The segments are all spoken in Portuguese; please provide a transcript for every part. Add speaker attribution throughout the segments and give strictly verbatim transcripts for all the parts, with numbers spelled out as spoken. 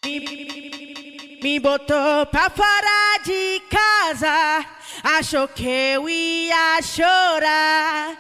Speaker 1: Me, me botou pra fora de casa, achou que eu ia chorar.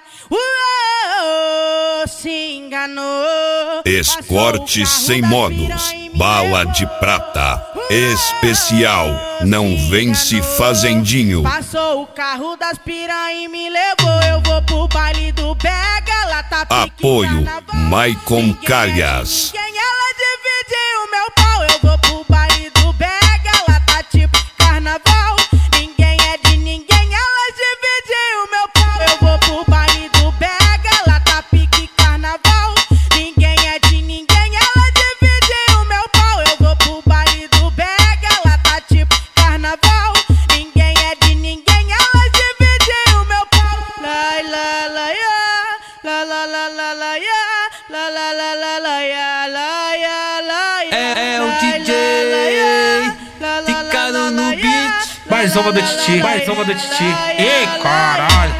Speaker 1: Uou, se enganou.
Speaker 2: Escorte sem monos, bala de prata, especial, não vence fazendinho.
Speaker 1: Passou o carro das piranha e me levou. Eu vou pro baile do Bega, lá tá pique
Speaker 2: Apoio,
Speaker 1: carnaval.
Speaker 2: Maicon Calhas.
Speaker 1: Ninguém ela dividiu meu pau. Eu vou pro baile do Bega, lá tá tipo carnaval. Ninguém é de ninguém, ela dividiu meu pau. Eu vou pro baile do Bega, lá tá pique carnaval. Ninguém é de ninguém, ela dividiu meu pau. Eu vou pro baile do Bega, lá tá tipo carnaval. Ninguém é de ninguém, ela dividiu meu pau. La la la ya, la la la la la ya, la la la la la ya, la ya la ya.
Speaker 3: É, é o D J ficando no beat. Mais uma do Titi, mais uma do Titi. Ê, caralho.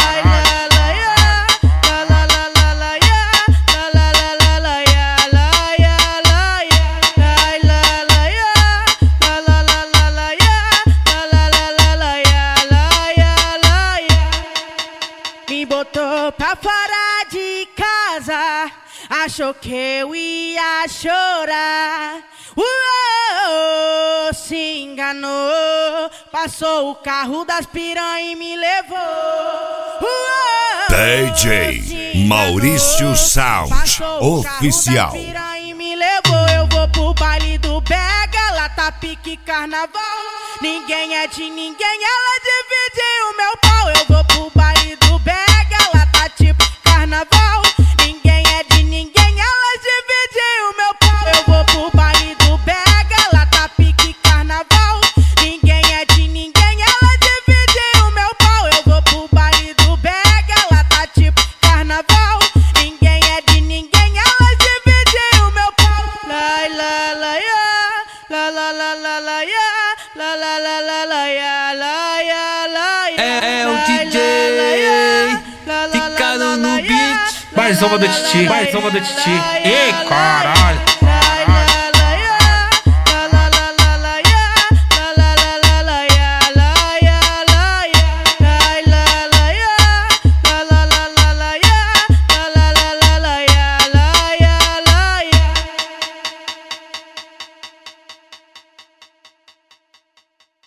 Speaker 1: Me botou pra fora de casa, achou que eu ia chorar. Uou, se enganou. Passou o carro das piranha e me levou. Uou,
Speaker 2: D J Maurício Sound Oficial.
Speaker 1: Passou o carro das piranha e me levou. Eu vou pro baile do Bega, lá tá pique carnaval. Ninguém é de ninguém, ela dividiu meu pau. Eu vou pro baile do Bega, lá tá tipo carnaval. Ninguém é de ninguém, ela dividiu meu pau. Eu vou pro baile do Bega, lá tá pique carnaval. Ninguém é de ninguém, ela dividiu meu pau. Eu vou pro baile do Bega, lá tá tipo carnaval. Ninguém é de ninguém, ela dividiu meu pau. La la la ya, la la la la la ya, la la la la la ya, la ya la ya.
Speaker 3: É, é o D J ficando no beat. Mais uma do Titi, mais uma do Titi. Ê, caralho.